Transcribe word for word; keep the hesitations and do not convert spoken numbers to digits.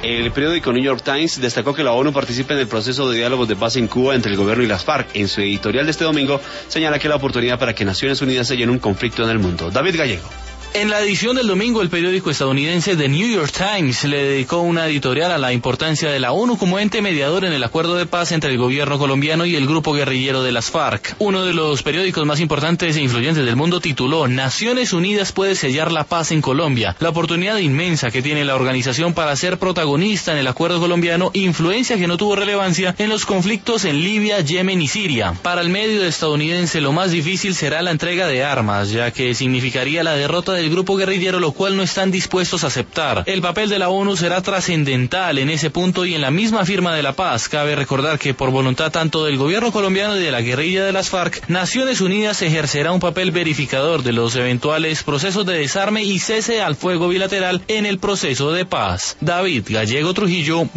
El periódico New York Times destacó que la ONU participa en el proceso de diálogos de paz en Cuba entre el gobierno y las FARC. En su editorial de este domingo señala que la oportunidad para que Naciones Unidas selle un conflicto en el mundo. David Gallego. En la edición del domingo, el periódico estadounidense The New York Times le dedicó una editorial a la importancia de la ONU como ente mediador en el acuerdo de paz entre el gobierno colombiano y el grupo guerrillero de las FARC. Uno de los periódicos más importantes e influyentes del mundo tituló Naciones Unidas puede sellar la paz en Colombia. La oportunidad inmensa que tiene la organización para ser protagonista en el acuerdo colombiano, influencia que no tuvo relevancia en los conflictos en Libia, Yemen y Siria. Para el medio estadounidense, lo más difícil será la entrega de armas, ya que significaría la derrota de el grupo guerrillero, lo cual no están dispuestos a aceptar. El papel de la ONU será trascendental en ese punto y en la misma firma de la paz. Cabe recordar que por voluntad tanto del gobierno colombiano y de la guerrilla de las FARC, Naciones Unidas ejercerá un papel verificador de los eventuales procesos de desarme y cese al fuego bilateral en el proceso de paz. David Gallego Trujillo.